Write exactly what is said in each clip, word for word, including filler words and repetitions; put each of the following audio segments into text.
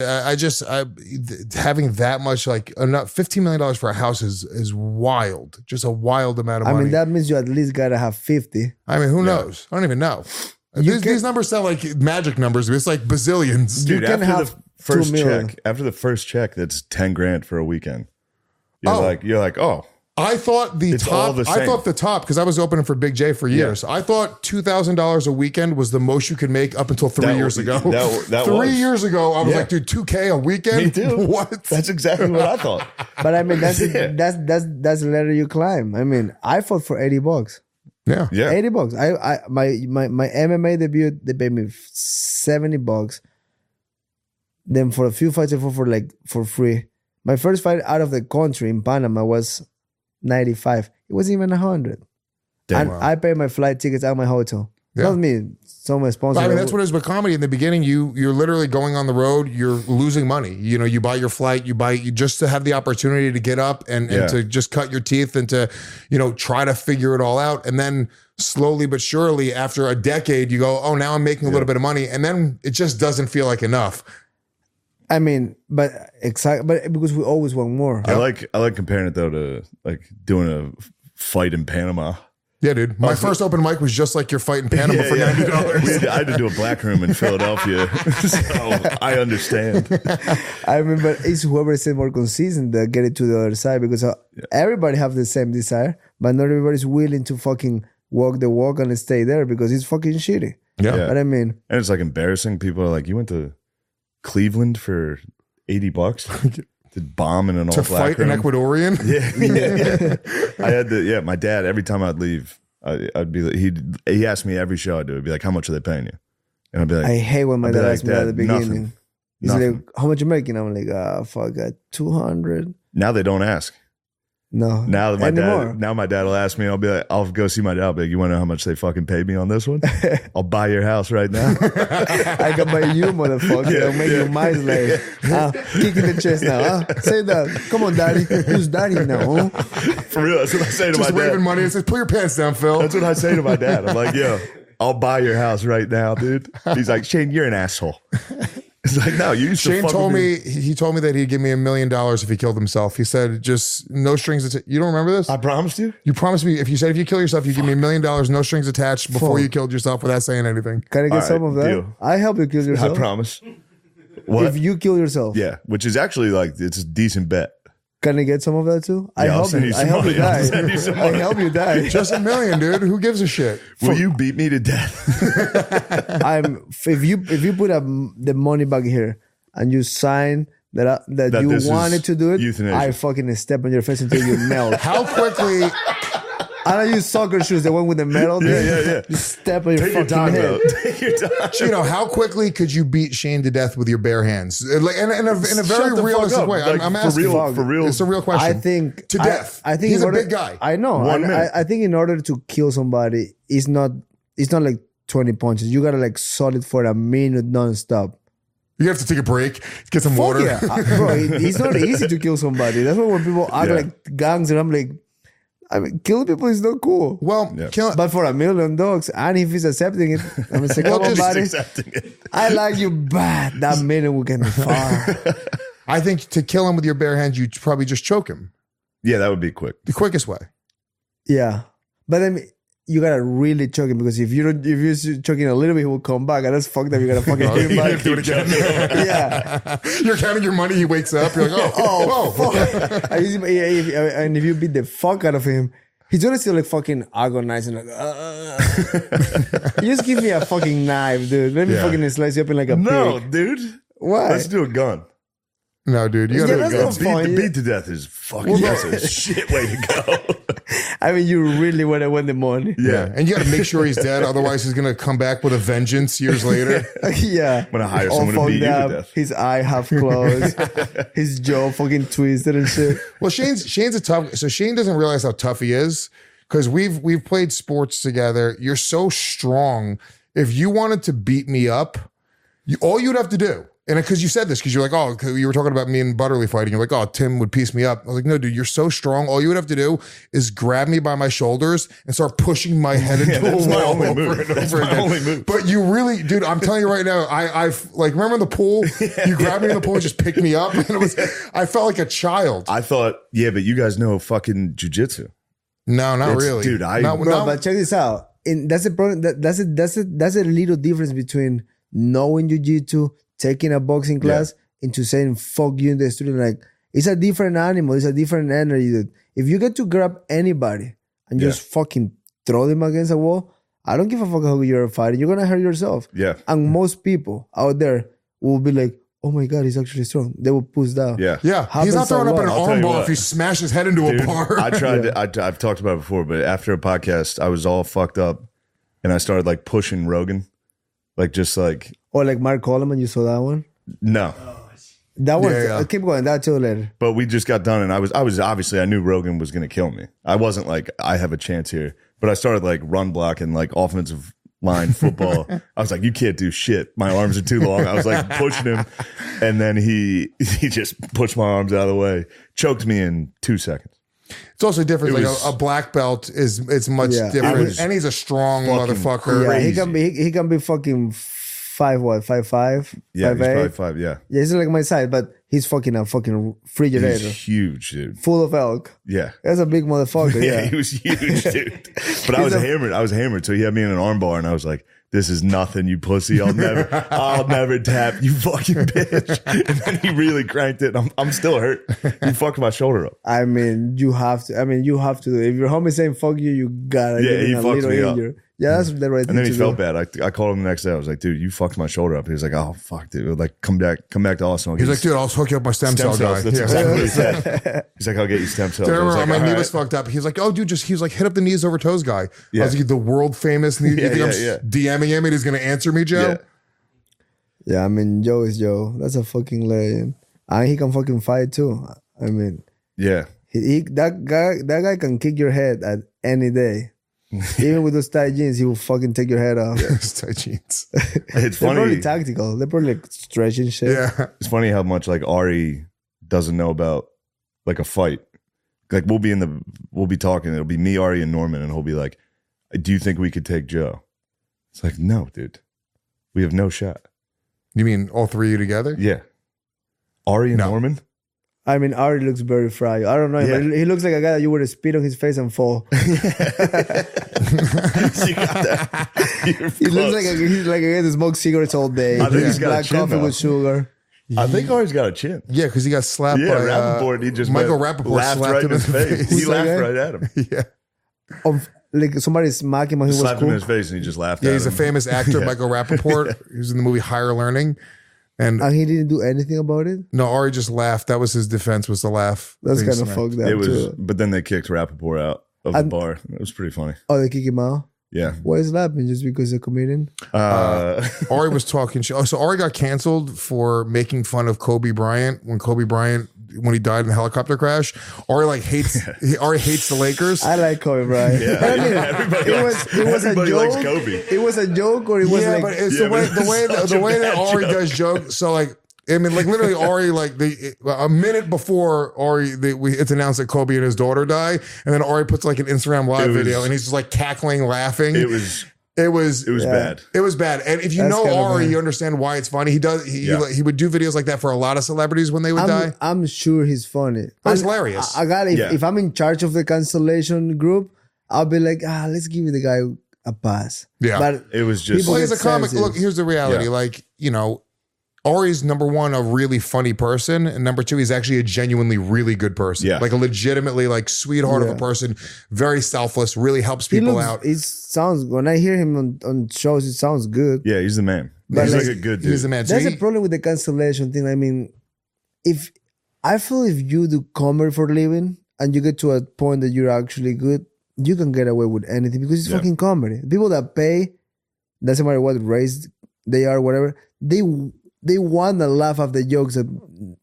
I, I just I, having that much like enough fifteen million dollars for a house is is wild. Just a wild amount of I money. mean, that means you at least gotta have fifty. I mean, who yeah. knows? I don't even know. These, can, these numbers sound like magic numbers. It's like bazillions. Dude, you can after have the first check, after the first check, that's ten grand for a weekend. You're oh. like, you're like, oh. I thought the it's top. The I thought the top because I was opening for Big J for years. Yeah. I thought two thousand dollars a weekend was the most you could make up until three that, years ago. That, that three was. years ago, I was yeah. like, dude, two K a weekend. Me too. What? That's exactly what I thought. But I mean, that's yeah. that's that's that's the ladder you climb. I mean, I fought for eighty bucks. Yeah, yeah, eighty bucks. I, I my my my M M A debut, they paid me seventy bucks. Then for a few fights, I fought for like for free. My first fight out of the country in Panama was ninety-five. It wasn't even a hundred. And wow. I paid my flight tickets out of my hotel. Yeah. Not me, some sponsor. I mean, that's what it is with comedy. In the beginning, you you're literally going on the road. You're losing money. You know, you buy your flight. You buy you just to have the opportunity to get up and, and yeah. to just cut your teeth and to, you know, try to figure it all out. And then slowly but surely, after a decade, you go, oh, now I'm making a yeah. little bit of money, and then it just doesn't feel like enough. I mean, but exactly, but because we always want more. I like I like comparing it though to like doing a fight in Panama. Yeah, dude. My also, first open mic was just like your fight in Panama yeah, for ninety dollars. Yeah. I had to do a black room in Philadelphia, so I understand. I remember it's whoever is more consistent that get it to the other side because uh, yeah. everybody have the same desire, but not everybody's willing to fucking walk the walk and stay there because it's fucking shitty. Yeah. yeah. But I mean, and it's like embarrassing. People are like, you went to Cleveland for eighty bucks to bomb in an all to black fight room. an Ecuadorian. Yeah, yeah, yeah. I had to. Yeah, my dad. Every time I'd leave, I, I'd be. He he asked me every show I do. He'd be like, "How much are they paying you?" And I'd be like, "I hate when my I'd dad like, asks me at the beginning." Nothing. He's nothing. like, "How much you making?" I'm like, "Ah, uh, fuck, uh, two hundred." Now they don't ask. No. Now that my anymore. dad, now my dad will ask me. I'll be like, I'll go see my dad. I'll be like, you want to know how much they fucking paid me on this one? I'll buy your house right now. I can buy you, motherfucker. Yeah, I'll make yeah. you my slave. Uh, kick in the chest now. Huh? Say that. Come on, daddy. Who's daddy now? Huh? For real, that's what I say to Just my dad. Just waving money and says, "Pull your pants down, Phil." That's what I say to my dad. I'm like, yo, I'll buy your house right now, dude. He's like, Shane, you're an asshole. It's like, no, you used Shane to told me, me. he told me that he'd give me a million dollars if he killed himself. He said, just no strings attached. You don't remember this? I promised you? You promised me, if you said if you kill yourself, you give me a million dollars, no strings attached before Fuck. you killed yourself without saying anything. Can I get All some right, of that? deal. I help you kill yourself. I promise. What? If you kill yourself. Yeah, which is actually like, it's a decent bet. Can I get some of that too? I Yeah, I'll help send you. you I some help you money. I'll die. send you some I money. help you die. Just a million, dude. Who gives a shit? Will you beat me to death? I'm if you if you put up the money back here and you sign that I, that, That you this is wanted to do it, euthanasia. I fucking step on your face until you melt. How quickly, I don't use soccer shoes, the one with the metal. Dude. Yeah, yeah, yeah. You step on your Take your fucking time, head. though. Take your time. Chino, how quickly could you beat Shane to death with your bare hands? Like, in, in, a, in a Shut very the fuck realistic up. way. Like, I'm, I'm for asking. real, for real. It's a real question. I think to I- death. I, think he's in a order, big guy. I know. One I, minute. I, I think in order to kill somebody, it's not it's not like twenty punches. You gotta like solid for a minute nonstop. You have to take a break, get some Fuck water. yeah. I- bro, it- it's not easy to kill somebody. That's why when people act Yeah. like gangs and I'm like, I mean, killing people is not cool. Well, Yeah. kill, But for a million dogs, and if he's accepting it, I'm gonna say, Well, come on, just buddy. Accepting it. I like you bad. That minute we can be far. I think to kill him with your bare hands, you'd probably just choke him. Yeah, that would be quick. The quickest way. Yeah. But then you gotta really choke him because if you don't, if you're choking a little bit, he will come back, and that's fucked up. You gotta fucking Oh, hit him you back. gotta do it again. Yeah. You're counting your money. He wakes up. You're like, oh, Oh, fuck. And if- if- and if you beat the fuck out of him, he's gonna still like fucking agonizing. Like, uh, you just give me a fucking knife, dude. Let me Yeah. fucking slice you up in like a No, pig. dude. Why? Let's do a gun. no, dude. You Yeah, gotta that's go. not Beat, fine. the beat to death is fucking that's a shit way to go. I mean, you really want to win the money. Yeah, and you got to make sure he's dead. Otherwise, he's gonna come back with a vengeance years later. Yeah. I'm gonna hire All someone to beat you fucked to up, death. His eye half closed. His jaw fucking twisted and shit. Well, Shane's Shane's a tough. So Shane doesn't realize how tough he is because we've we've played sports together. You're so strong. If you wanted to beat me up, you all you'd have to do And because you said this, because you're like, oh, 'cause you were talking about me and Butterly fighting. You're like, oh, Tim would piece me up. I was like, no, dude, you're so strong. All you would have to do is grab me by my shoulders and start pushing my head into Yeah, a that's my wall only over move. and That's over my again. only move. But you really, dude, I'm telling you right now, I, I've like, remember in the pool, you grabbed me in the pool and just picked me up. And it was, I felt like a child. I thought, yeah, but you guys know fucking jujitsu. No, not It's- really. dude, I- Not- Bro, not- but check this out. In, that's the problem. That, that's a that's a that's a little difference between knowing jiu-jitsu, taking a boxing class, into saying fuck you in the studio. Like, it's a different animal. It's a different energy. Dude. If you get to grab anybody and Yeah. just fucking throw them against a wall, I don't give a fuck how you're fighting. You're gonna hurt yourself. Yeah. And most people out there will be like, "Oh my god, he's actually strong." They will push down. Yeah. yeah, Happens he's not throwing a up an lot. I'll tell arm you bar what. if he smashed his head into Dude, a bar. I tried to, I, I've talked about it before, but after a podcast, I was all fucked up and I started like pushing Rogan. Like, just like, Or like Mark Coleman, you saw that one. no. That one. Yeah, yeah. uh, Keep going. That too later. But we just got done and I was, I was obviously, I knew Rogan was going to kill me. I wasn't like, I have a chance here, but I started like run blocking, like offensive line football. I was like, you can't do shit. My arms are too long. I was like pushing him. And then he, he just pushed my arms out of the way, choked me in two seconds. It's also different. It Like was- a, a black belt is it's much Yeah. different, It was and he's a strong fucking motherfucker. Yeah, he Crazy. can be. He, he can be fucking five. What? Five five. Yeah. Five He's eight. probably five. Yeah. Yeah, he's like my size, but he's fucking a fucking refrigerator He's huge, dude. full of elk. Yeah. That's a big motherfucker. Yeah, Yeah. he was huge, dude. But I He's was a- hammered. I was hammered. So he had me in an armbar, and I was like, "This is nothing, you pussy. I'll never, I'll never tap you, fucking bitch." And then he really cranked it. And I'm, I'm still hurt. He fucked my shoulder up. I mean, you have to. I mean, you have to. If your homie saying "fuck you," you gotta Yeah, get he in a fucked little me up. injured. Yeah, that's the right thing And then he to felt do. bad. I, I called him the next day. I was like, "Dude, you fucked my shoulder up." He was like, "Oh fuck, dude. Like, come back, come back to Austin." I'll He's get like, you dude, I'll hook you up my stem, stem cell cells." guy. That's Yeah. exactly what he said. He's like, "I'll get you stem cells." I I was remember like, my "All knee right." was fucked up. He was like, "Oh, dude, just he was like, hit up the knees over toes guy." Yeah. I was like, the world famous. knee- Yeah, you think I'm yeah, yeah. DMing him and he's gonna answer me, Joe? Yeah. Yeah, I mean, Joe is Joe. That's a fucking legend, and he can fucking fight too. I mean, Yeah. he, he that guy that guy can kick your head at any day. Even with those tight jeans, he will fucking take your head off. It's tight jeans. It's They're funny. probably tactical. They're probably like stretching shit. Yeah. It's funny how much like Ari doesn't know about like a fight. Like we'll be in the we'll be talking. It'll be me, Ari, and Norman, and he'll be like, "Do you think we could take Joe?" It's like, no, dude, we have no shot. You mean all three of you together? Yeah, Ari and No. Norman. I mean, Ari looks very fragile. I don't know. Yeah. But he looks like a guy that you would spit on his face and fall. You got that. You're He looks close. like a, he's like a guy that smokes cigarettes all day. I think Drinks he's got a black chin, coffee though. with sugar. I think Ari's got a chin. Yeah, because he got slapped Yeah, by uh, Rappaport. He just Michael went- Rappaport laughed slapped right him in his face. face. He Who's that laughed guy? right at him. yeah. Of like somebody smacked him and he was Slapped him cool. in his face, and he just laughed. Yeah, at he's a him. famous actor, Yeah. Michael Rappaport. He was in the movie Higher Learning. And And he didn't do anything about it. no, Ari just laughed. That was his defense, was to laugh. That's Being kind of smacked. fucked up It was, too. but then they kicked Rappaport out of the And- bar. It was pretty funny. Oh, they kick him out. Yeah. Why is laughing? Just because he's a comedian? Uh, Ari was talking shit. Oh, so Ari got canceled for making fun of Kobe Bryant when Kobe Bryant when he died in the helicopter crash. Ari like hates he, Ari hates the Lakers. I like Kobe Bryant. Yeah, I mean, everybody it was likes- it was a everybody joke. likes Kobe. It was a joke, or it was yeah, like but it's Yeah, the way but the it's way that, such the a way that bad Ari joke. does jokes. So like. I mean, like literally, Ari, like the a minute before Ari, the, we, it's announced that Kobe and his daughter die, and then Ari puts like an Instagram live It was- video, and he's just like cackling, laughing. it was it was, it was Yeah. bad. it was bad. And if you That's know kinda Ari, bad. you understand why it's funny. He does, he, Yeah. he, he would do videos like that for a lot of celebrities when they would I'm, die. I'm sure he's funny. Oh, he's And hilarious. I, I got if, Yeah. if I'm in charge of the cancellation group, I'll be like, ah, let's give the guy a pass. Yeah. But It was just People Well, he's a get comic. sensitive. Look, here's the reality. Yeah. Like, you know, Ari's number one, a really funny person. And number two, he's actually a genuinely really good person. Yeah. Like a legitimately like sweetheart of Yeah. a person, very selfless, really helps he people looks, out. it sounds, when I hear him on, on shows, it sounds good. yeah. He's the man. But he's like- like a good dude. He's the man. So That's he- the problem with the cancellation thing. I mean, if I feel if you do comedy for a living and you get to a point that you're actually good, you can get away with anything because it's Yeah. fucking comedy. People that pay, doesn't matter what race they are, whatever, they they want to laugh at the jokes that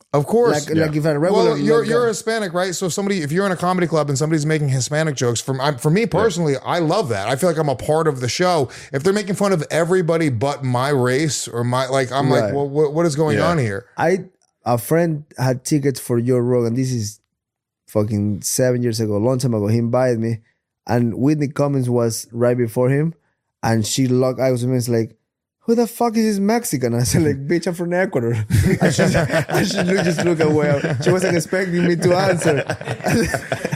Of course. Like, like if I regular, Well, you're like, you're Hispanic, right? So if somebody, if you're in a comedy club and somebody's making Hispanic jokes, from I, for me personally, yeah. I love that. I feel like I'm a part of the show. If they're making fun of everybody but my race or my, like, I'm right. like, well, what, what is going yeah. on here? I a friend had tickets for Joe Rogan. This is fucking seven years ago, a long time ago. He invited me, and Whitney Cummings was right before him, and she locked eyes with me. It's like, who the fuck is this Mexican? I said, like, bitch, I'm from Ecuador. And she, and she looked, just looked away. She wasn't expecting me to answer. And,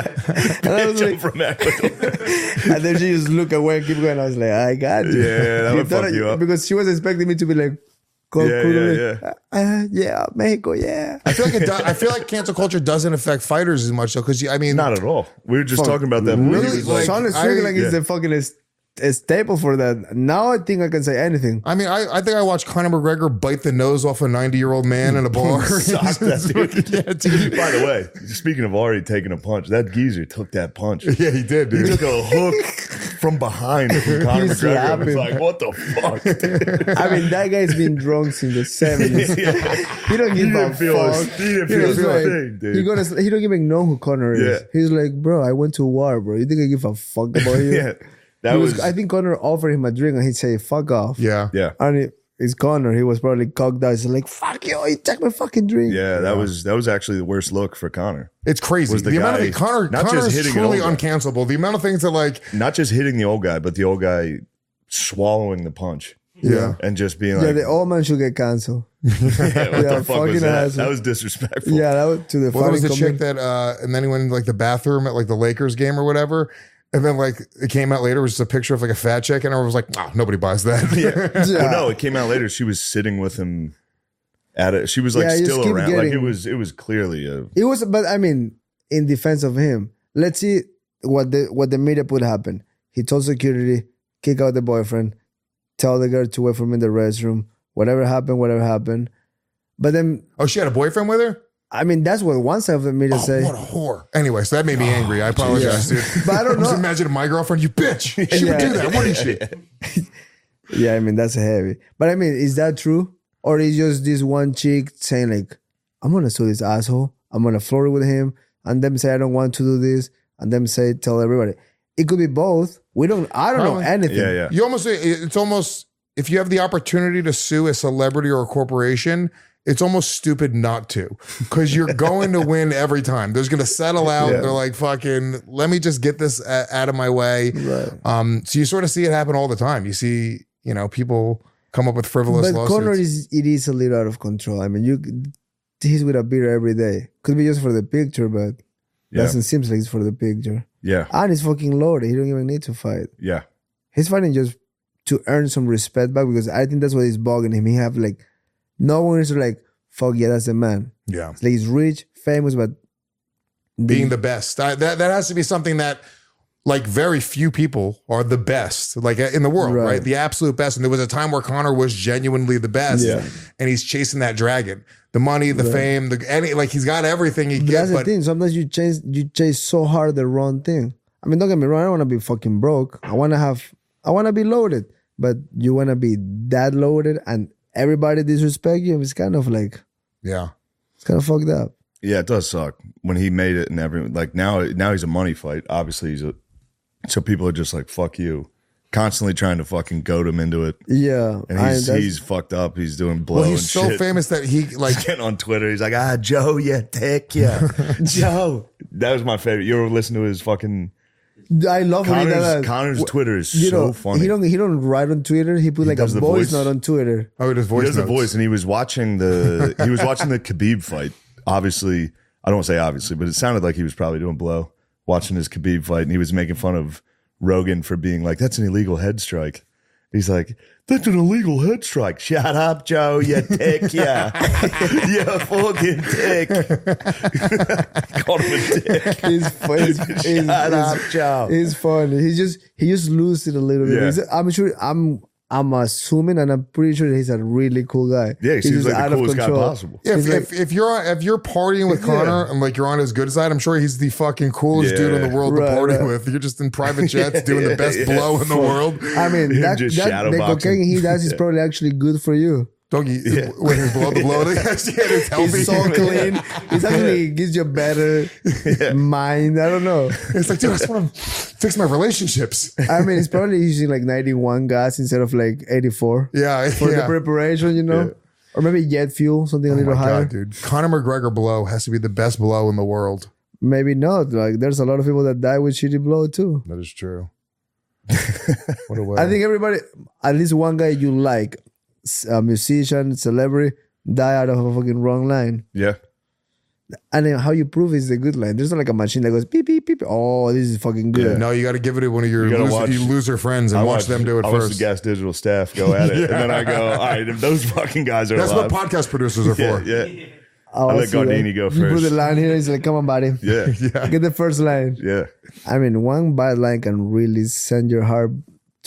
and I was like, from Ecuador. And then she just looked away and keep going. I was like, I got you. Yeah, that would fuck I, you up. Because she was expecting me to be like, Go, yeah, yeah, yeah. Uh, yeah, Mexico, yeah. I feel like it does, I feel like cancel culture doesn't affect fighters as much though, because I mean, not at all. We were just fuck, talking about that. Really, like, Sean is feeling like yeah. he's the fucking a staple for that. Now I think I can say anything. I mean, I, I think I watched Conor McGregor bite the nose off a ninety-year-old man in a bar. Sock that dude. Yeah, dude. By the way, speaking of already taking a punch, that geezer took that punch. Yeah, he did, dude. He took a hook from behind from Conor McGregor. I was like, what the fuck? I mean, that guy's been drunk since the seventies. Yeah. He don't give he a fuck. He didn't feel his like, thing, dude. He, gonna, he don't even know who Conor is. Yeah. He's like, bro, I went to war, bro. You think I give a fuck about you? Yeah. That was, was, I think Conor offered him a drink and he'd say, fuck off. Yeah. Yeah. And it, it's Conor. He was probably cocked out. He's like, fuck you. You take my fucking drink. Yeah, that yeah. was that was actually the worst look for Conor. It's crazy. Was the, the guy, amount of Conor, not Conor's just truly uncancelable. The amount of things that like. Not just hitting the old guy, but the old guy swallowing the punch. Yeah. And just being like. Yeah, the old man should get canceled. Yeah, what yeah, the fuck was that? Asshole. That was disrespectful. Yeah, that was to the well, there was the chick that, uh, and then he went in like the bathroom at like the Lakers game or whatever. And then, like, it came out later, it was just a picture of, like, a fat chick, and I was like, oh, nobody buys that. Yeah. yeah. Well, no, it came out later. She was sitting with him at it. She was, like, yeah, still around. Getting, like, it was it was clearly a... It was, but, I mean, in defense of him, let's see what the what the meetup would happen. He told security, kick out the boyfriend, tell the girl to wait for him in the restroom. Whatever happened, whatever happened. But then... Oh, she had a boyfriend with her? I mean, that's what one side of the media oh, say. What a whore. Anyway, so that made me angry. I apologize, yeah. dude. But I don't know. Just imagine my girlfriend, you bitch. She yeah. would do that, wouldn't she? Yeah, I mean, that's heavy. But I mean, is that true? Or is just this one chick saying like, I'm going to sue this asshole. I'm going to flirt with him. And them say, I don't want to do this. And them say, tell everybody. It could be both. We don't, I don't Probably. know anything. Yeah, yeah. You almost, it's almost, if you have the opportunity to sue a celebrity or a corporation, it's almost stupid not to, because you're going to win every time. They're going to settle out. Yeah. They're like, fucking, let me just get this a- out of my way. Right. Um, so you sort of see it happen all the time. You see, you know, people come up with frivolous but lawsuits. But Conor is, it is a little out of control. I mean, you he's with a beer every day. Could be just for the picture, but yeah. doesn't seem like it's for the picture. Yeah. And he's fucking loaded. He don't even need to fight. Yeah. He's fighting just to earn some respect back, because I think that's what is bugging him. He have like, no one is like, fuck yeah, that's the man. Yeah. It's like he's rich, famous, but... Being the best. That, that that has to be something that, like, very few people are the best, like, in the world, right? right? The absolute best. And there was a time where Conor was genuinely the best. Yeah. And he's chasing that dragon. The money, the right. fame, the any like, he's got everything he but gets. That's the but, thing. Sometimes you chase, you chase so hard the wrong thing. I mean, don't get me wrong. I don't want to be fucking broke. I want to have... I want to be loaded. But you want to be that loaded and everybody disrespect you? It's kind of like... Yeah. It's kind of fucked up. Yeah, it does suck when he made it and everyone, like now, now he's a money fight. Obviously, he's a, so people are just like, fuck you. Constantly trying to fucking goad him into it. Yeah. And he's, I, he's fucked up. He's doing blow well, he's and so shit. famous that he like. He's getting on Twitter. He's like, ah, Joe, yeah, take yeah. Joe. That was my favorite. You ever listen to his fucking. I love when he does that. Connor's Twitter is you so know, funny. He don't he don't write on Twitter. He put he like a voice, voice note on Twitter. Oh, he does voice He does notes. the voice, and he was watching the he was watching the Khabib fight. Obviously, I don't want to say obviously, but it sounded like he was probably doing blow watching his Khabib fight, and he was making fun of Rogan for being like, "That's an illegal head strike." He's like, "That's an illegal head strike." Shut up, Joe. You dick, yeah. You fucking dick. Called him a dick. He's funny. Shut he's, up, he's, Joe. He's funny. He just he just loses it a little bit. Yeah. He's, I'm sure I'm I'm assuming, and I'm pretty sure he's a really cool guy. Yeah, he he's seems just like the coolest guy possible. Yeah, if, like, if, if you're if you're partying with Conor and like you're on his good side, I'm sure he's the fucking coolest Yeah. dude in the world Right, to party right. with. You're just in private jets doing the best Yeah. blow in the world. I mean, Him that, just that shadow the boxing. cocaine he does is Yeah. probably actually good for you. Don't you, yeah. when he's below the blow, it's healthy. He's so clean. It's actually gives you a better yeah. mind. I don't know. It's like, dude, I just want to fix my relationships. I mean, it's probably using like ninety-one gas instead of like eighty-four. Yeah. For yeah. the preparation, you know? Yeah. Or maybe jet fuel, something a oh little my higher. God, dude. Conor McGregor blow has to be the best blow in the world. Maybe not. Like, there's a lot of people that die with shitty blow too. That is true. What a way. I think everybody, at least one guy you like, a musician, celebrity, die out of a fucking wrong line. Yeah. And then how you prove it's a good line. There's not like a machine that goes beep, beep, beep. Oh, this is fucking good. Yeah. No, you got to give it to one of your you loser, watch, you loser friends and I watch, watch them do it I first. Watch the Gas Digital staff go at it. yeah. And then I go, all right, if those fucking guys are That's alive. what podcast producers are for. Yeah. yeah. Oh, I let Gardini go first. You put the line here, he's like, come on, buddy. Yeah. yeah. Get the first line. Yeah. I mean, one bad line can really send your heart